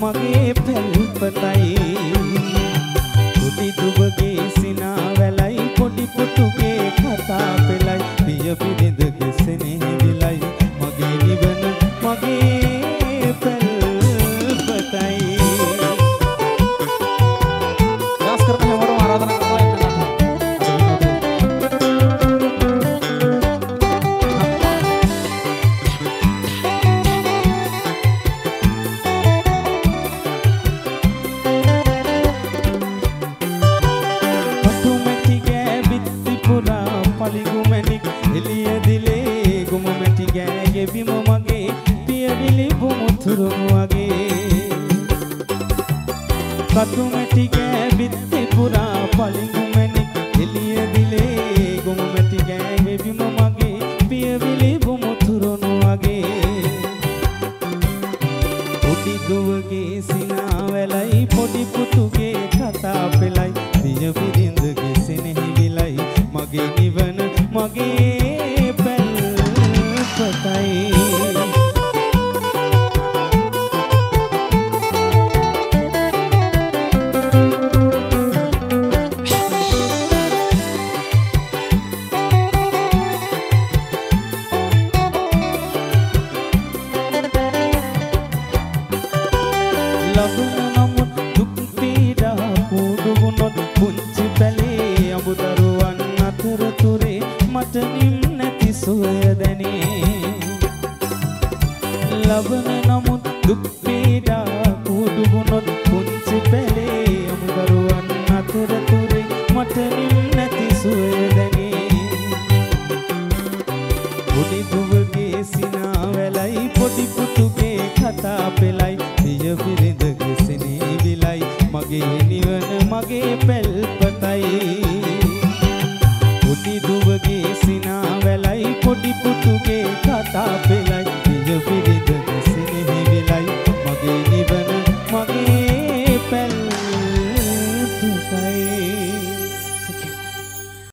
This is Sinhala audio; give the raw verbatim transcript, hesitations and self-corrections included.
මගේ පැල්පතයි පුටි දුවගේ සිනා වැලයි පොඩි පුටුගේ කතා පෙළයි පිය පිරිඳගේ සෙනෙහි විලයි මගේ නිවන මගේ පැල්පතයි Gas करते हैं हमारा आराधना करता है කටු මැටි ගෑවිත්ති පුරා පලිඟු මැණික් එළිය දිලේ ගොම මැටි ගෑවේ බිම මගේ පියවිලි බුමුතුරුණු වගේ පොඩි දුවගේ සිනා වැලයි පොඩි පුතුගේ කතා පෙළයි පිය පිරිඳගේ සෙනෙහි විලයි මගේ නිවන මගේ පැල්පතයි ලබන නමුත් දුක් පීඩා කුඩු වුණොත් පුංචි පැලේ අමුදරුවන් අතරතුරේ මට නින්නති සුවය දැනේ පොඩි දුවගේ සිනා වැලයි පොඩි පුතුගේ කතා පෙළයි පිය පිරිඳගේ සෙනෙහි විලයි මගේ නිවන මගේ පැල